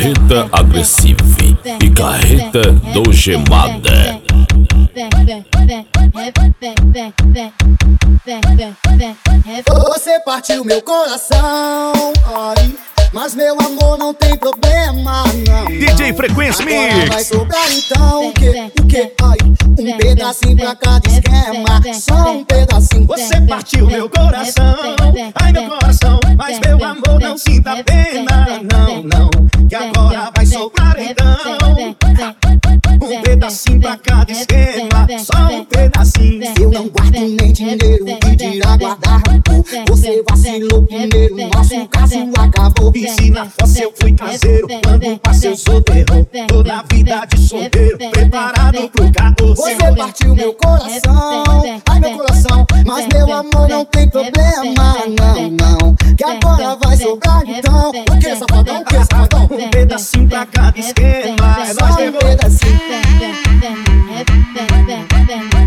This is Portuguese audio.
Picarreta agressiva, picarreta do gemada. Você partiu meu coração, ai, mas meu amor não tem problema, não. DJ Frequência Agora Mix. vai sobrar então o que, ai, um pedacinho pra cada esquema, só um pedacinho. Você partiu meu coração, ai meu coração, mas meu amor não sinta pena, não, não. Que agora vai sobrar então um pedacinho pra cada esquema, só um pedacinho. Eu não guardo nem dinheiro, que dirá guardar rancor. Você vacilou primeiro, nosso caso acabou. E se na fossa eu fui caseiro, quando passei solteiro, toda a vida de solteiro, preparado pro caô. Você partiu meu coração, ai meu coração, mas meu amor não tem problema, não, não. Que agora vai sobrar então o que, safadão, o que, safadão? Um pedacinho pra cada esquema, é Só nóis, um pegou. pedacinho.